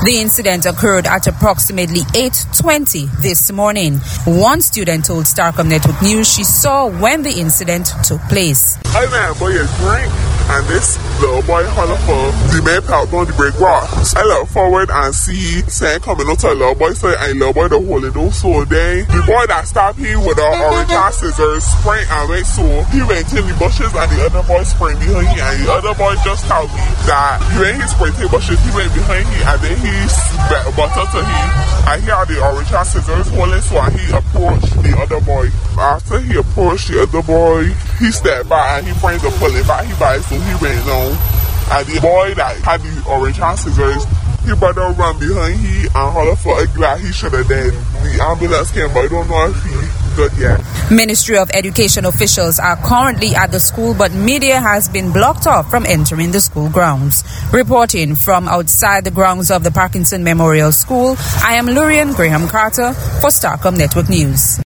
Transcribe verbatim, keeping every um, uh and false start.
The incident occurred at approximately eight twenty this morning. One student told Starcom Network News she saw when the incident took place. I man, boy, a drink, and this little boy holler for the man out on the break rock. I look forward and see Sam coming up to a little boy, so I little boy the holding those so then the boy that stopped him with the orange scissors sprint and went so he went in the bushes and the other boy sprint behind him, and the other boy just told me that when he sprinted bushes he went behind him and then he butted to him and he had the orange scissors holding, so he approached the other boy. After he approached the other boy, he stepped back and he framed the pull it back he back, so he went on. And the boy that had the orange scissors, he better run behind he and holler for a glass. He should have done. The ambulance came, but I don't know if he good yet. Ministry of Education officials are currently at the school, but media has been blocked off from entering the school grounds. Reporting from outside the grounds of the Parkinson Memorial School, I am Lurian Graham Carter for Starcom Network News.